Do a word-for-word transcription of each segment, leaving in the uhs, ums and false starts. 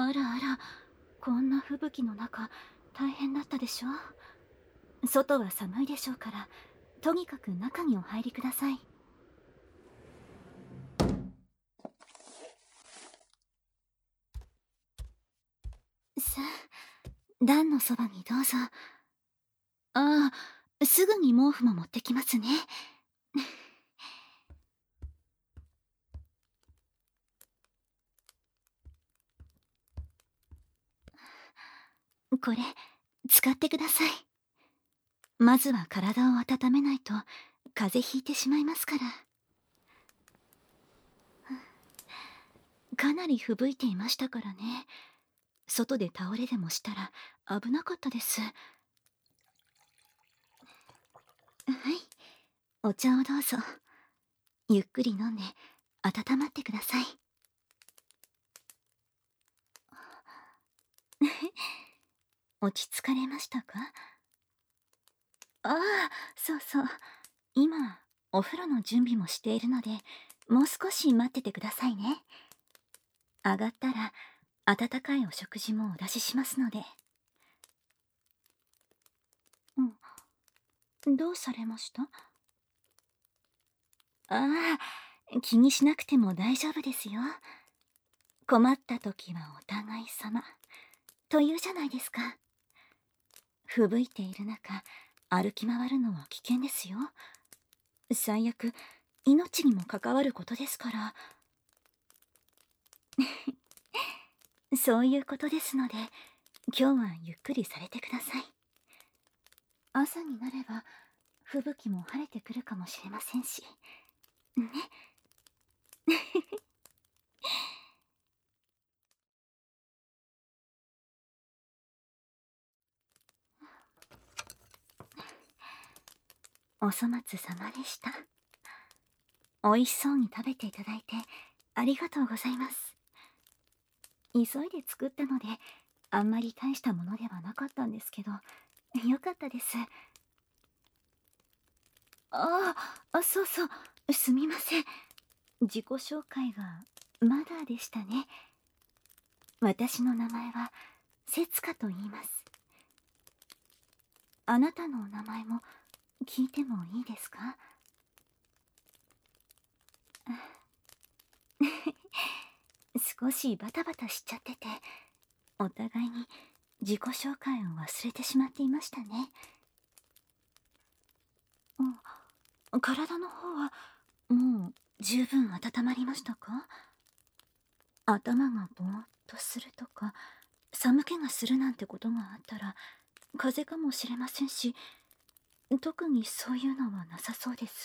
あらあら、こんな吹雪の中、大変だったでしょう。外は寒いでしょうから、とにかく中にお入りください。さあ、段のそばにどうぞ。ああ、すぐに毛布も持ってきますね。これ、使ってください。まずは体を温めないと、風邪ひいてしまいますから。かなり吹雪いていましたからね。外で倒れでもしたら危なかったです。はい、お茶をどうぞ。ゆっくり飲んで温まってください。落ち着かれましたか？ああ、そうそう。今、お風呂の準備もしているので、もう少し待っててくださいね。上がったら、温かいお食事もお出ししますので。うん。どうされました？ああ、気にしなくても大丈夫ですよ。困った時はお互い様。というじゃないですか。吹雪いている中、歩き回るのは危険ですよ。最悪、命にも関わることですから。そういうことですので、今日はゆっくりされてください。朝になれば、吹雪も晴れてくるかもしれませんし。ね。お粗末様でした。美味しそうに食べていただいて、ありがとうございます。急いで作ったので、あんまり大したものではなかったんですけど、よかったです。ああ、そうそう、すみません。自己紹介がまだでしたね。私の名前はせつかと言います。あなたのお名前も聞いてもいいですか？少しバタバタしちゃってて、お互いに自己紹介を忘れてしまっていましたね。うん、体の方はもう十分温まりましたか？頭がぼーっとするとか、寒気がするなんてことがあったら、風邪かもしれませんし、特にそういうのはなさそうです。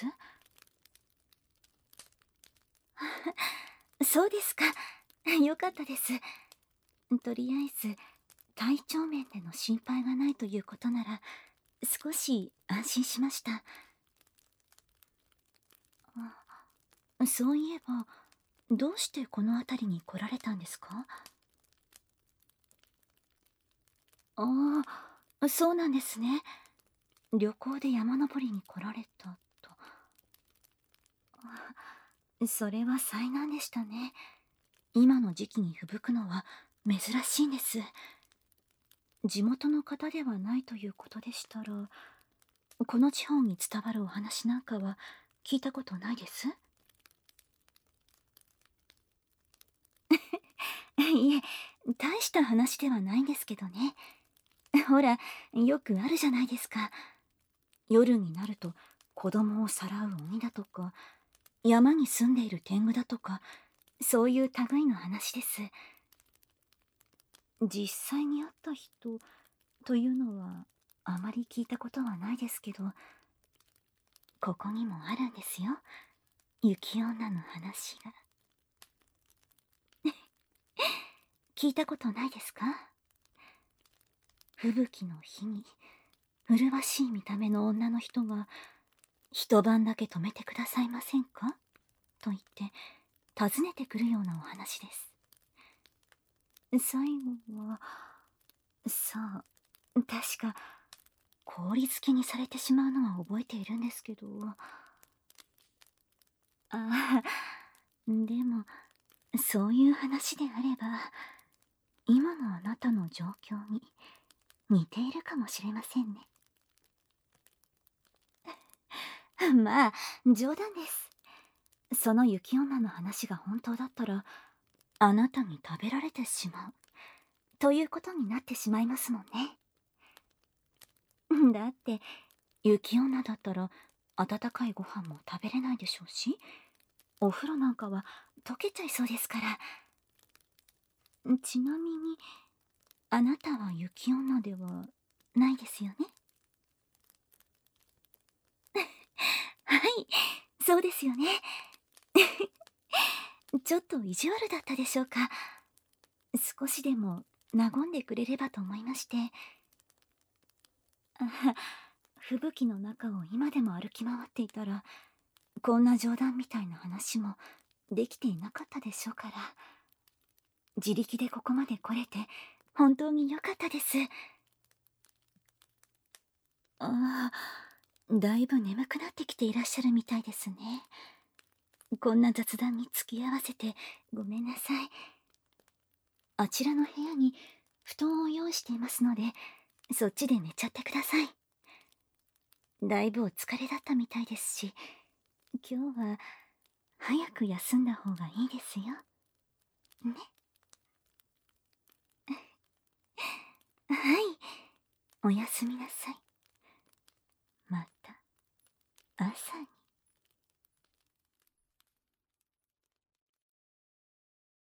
そうですか。よかったです。とりあえず、体調面での心配がないということなら、少し安心しました。あ、そういえば、どうしてこの辺りに来られたんですか？ああ、そうなんですね。旅行で山登りに来られたと。あ、それは災難でしたね。今の時期に吹雪くのは珍しいんです。地元の方ではないということでしたら、この地方に伝わるお話なんかは聞いたことないです。いえ、大した話ではないんですけどね。ほら、よくあるじゃないですか。夜になると子供をさらう鬼だとか、山に住んでいる天狗だとか、そういう類の話です。実際に会った人というのはあまり聞いたことはないですけど、ここにもあるんですよ。雪女の話が。聞いたことないですか？吹雪の日に麗しい見た目の女の人が一晩だけ泊めてくださいませんかと言って訪ねてくるようなお話です。最後は、さあ、確か氷漬けにされてしまうのは覚えているんですけど、ああ、でもそういう話であれば今のあなたの状況に似ているかもしれませんね。まあ、冗談です。その雪女の話が本当だったら、あなたに食べられてしまうということになってしまいますもんね。だって雪女だったら温かいご飯も食べれないでしょうし、お風呂なんかは溶けちゃいそうですから。ちなみにあなたは雪女ではないですよね。はい、そうですよね。ちょっと意地悪だったでしょうか。少しでも和んでくれればと思いまして。あ、吹雪の中を今でも歩き回っていたら、こんな冗談みたいな話もできていなかったでしょうから。自力でここまで来れて本当に良かったです。ああ、だいぶ眠くなってきていらっしゃるみたいですね。こんな雑談に付き合わせてごめんなさい。あちらの部屋に布団を用意していますので、そっちで寝ちゃってください。だいぶお疲れだったみたいですし、今日は早く休んだ方がいいですよ。ね。はい、おやすみなさい。また朝に。